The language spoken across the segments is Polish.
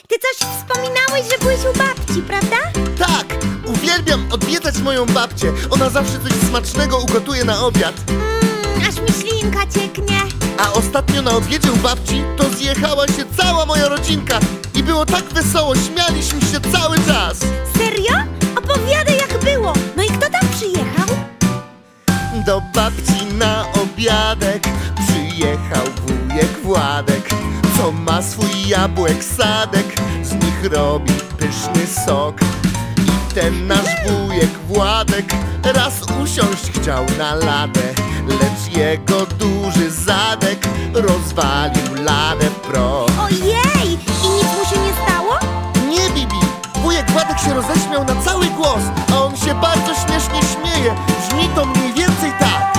ty coś wspominałeś, że byłeś u babci, prawda? Tak, uwielbiam odwiedzać moją babcię. Ona zawsze coś smacznego ugotuje na obiad. Aż mi ślinka cieknie. A ostatnio na obiedzie u babci to zjechała się cała moja rodzinka. I było tak wesoło, śmialiśmy się cały czas. Serio? Opowiadaj, jak było. No i kto tam przyjechał? Do babci na obiadek przyjechał wujek Władek, co ma swój jabłek sadek, z nich robi pyszny sok. I ten nasz wujek Władek raz usiąść chciał na ladę, lecz jego duży zadek rozwalił ladę w proch. Ojej! I nic mu się nie stało? Nie, Bibi! Wujek Władek się roześmiał na cały głos, a on się bardzo śmiesznie śmieje. Brzmi to mniej więcej tak.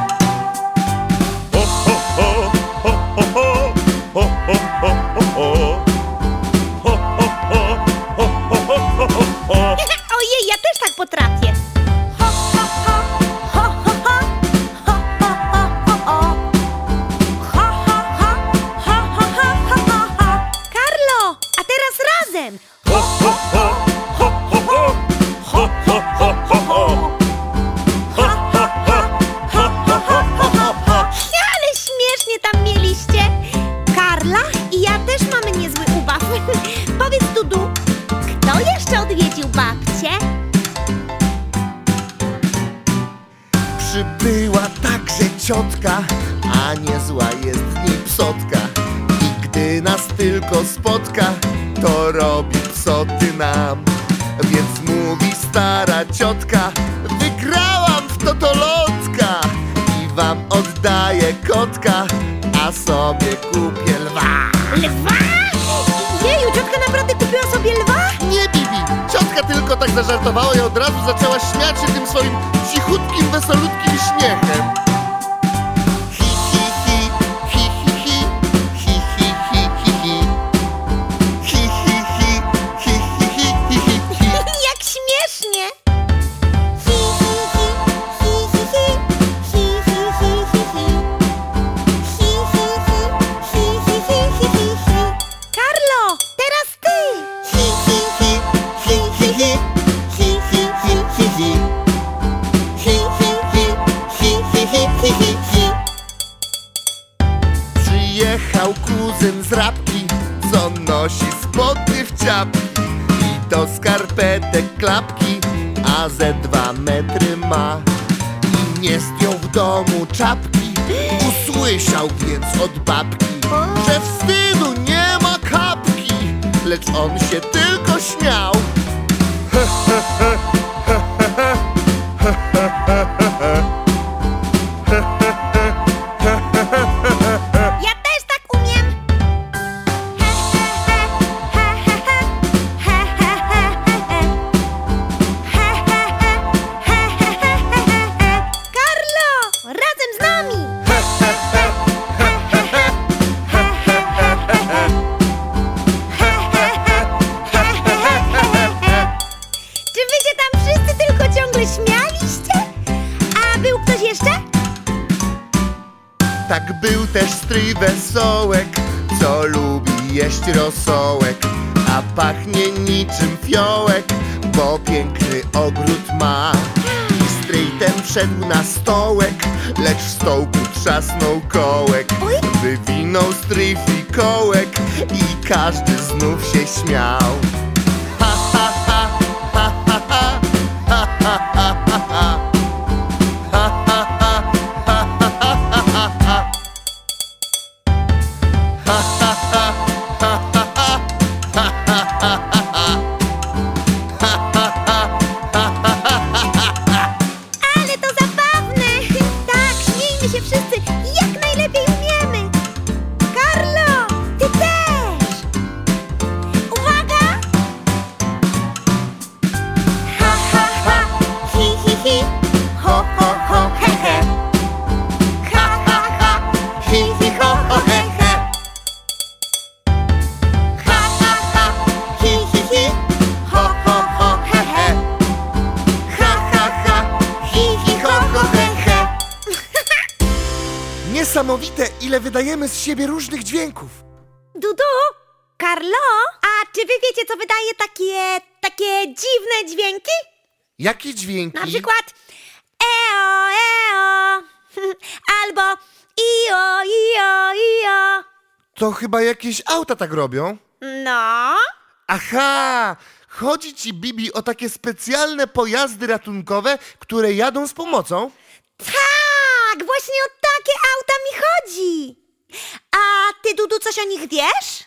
Ojej, ja też tak potrafię. Ho, ho, ho, ho, ho, ho, ho, ho, ho, ho. Ho, ho, ho, ho, ho, ho, ho, ho. Karlo, a teraz razem. Ho, ho, ho, ho, ho, ho. Ho, ho, ho, ho, ho. Ho, ho, ho, ho, ho, ho, ho, ho. Ale śmiesznie tam mieliście. Karla i ja też mamy niezły ubaw. Powiedz, Dudu, kto jeszcze odwiedził babcię? Przybyła także ciotka, a niezła jest w niej psotka. I gdy nas tylko spotka, to robi psoty nam. Więc mówi stara ciotka: wygrałam w totolotka i wam oddaję kotka, a sobie kupię lwa. Lwa? Jeju, ciotka naprawdę kupiła sobie lwa? Nie, Bibi! Ciotka tylko tak zażartowała i od razu zaczęła śmiać się tym swoim cichutkim, wesolutkim śmiechem. Hi, hi, hi, hi, hi, hi, hi, hi, hi, hi, hi. Hi, hi, hi, hi, hi, hi, hi, hi, hi. Jak śmiesznie! Hi, hi, hi, hi, hi, hi, hi, hi, hi, hi, hi. Hi, hi, hi, hi, hi, hi, hi, hi, hi. Karlo, teraz ty! Hi, hi, hi, hi, hi, hi, hi, hi, hi, hi, hi. Hi, hi, hi, hi, hi, hi, hi, hi, hi. Przyjechał kuzyn z Rabki, co nosi spodnie w ciapki i do skarpetek klapki, a ze 2 metry ma. I nie zdjął w domu czapki, usłyszał więc od babki, że wstydu nie ma kapki, lecz on się tylko śmiał. Ja też tak umiem! He, he, he, he, he, he, he, he, he, he, he, he, he, he, he, he. Karlo, razem z nami! Czy wy się tam wszyscy tylko ciągle śmialiście? A był ktoś jeszcze? Tak był też stryj Wesołek, co lubi jeść rosołek, a pachnie niczym fiołek, bo piękny ogród ma. I stryj ten wszedł na stołek, lecz w stołku trzasnął kołek. Oj. Wywinął stryj fikołek i każdy znów się śmiał. Ha, ha, ha, ha, ha, ha, ha, ha, ha, ha, ha. Ha, ha, ha, ha, ha, ha, ha, ha. Ha, ha, ha, ha, ha, ha, ha, ha, ha, ha, ha. Ha, ha, ha, ha, ha, ha, ha. Ale to zabawne! Tak, śmiejmy się wszyscy jak najlepiej umiemy! Karlo, ty też! Uwaga! Ha, ha, ha, hi, hi, hi, ho, ho, ho, he, he. Ha, ha, ha, hi, hi, ho, ho, he, he. Ha, ha, ha, hi, hi, hi, ho, ho, ho, he, he. Ha, ha, ha, hi, hi, ho, ho, he, he. Niesamowite, ile wydajemy z siebie różnych dźwięków. Dudu, Karlo, a czy wy wiecie, co wydaje takie dziwne dźwięki? Jakie dźwięki? Na przykład eo, eo, albo io, io, io. To chyba jakieś auta tak robią. No, Aha! Chodzi ci, Bibi, o takie specjalne pojazdy ratunkowe, które jadą z pomocą? tak, właśnie o takie auta mi chodzi. A ty, Dudu, coś o nich wiesz?